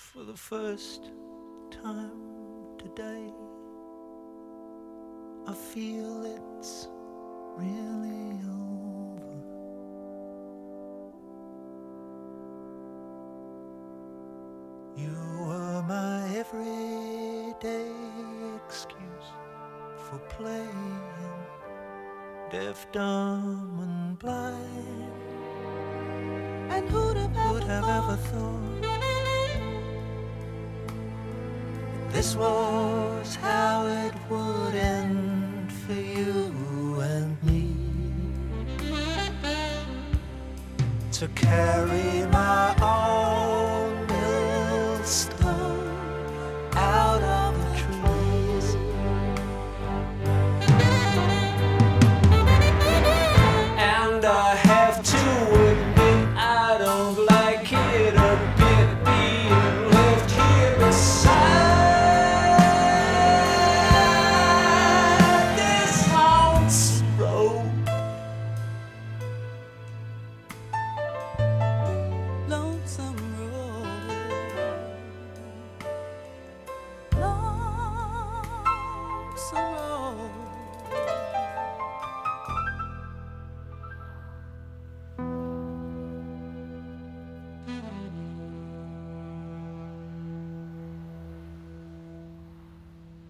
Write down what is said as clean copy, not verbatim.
for the first time today. I feel it's really over. You were my everyday excuse for playing deaf, dumb and blind. And who'd have ever thought this was how it would end for you and me? To carry my arms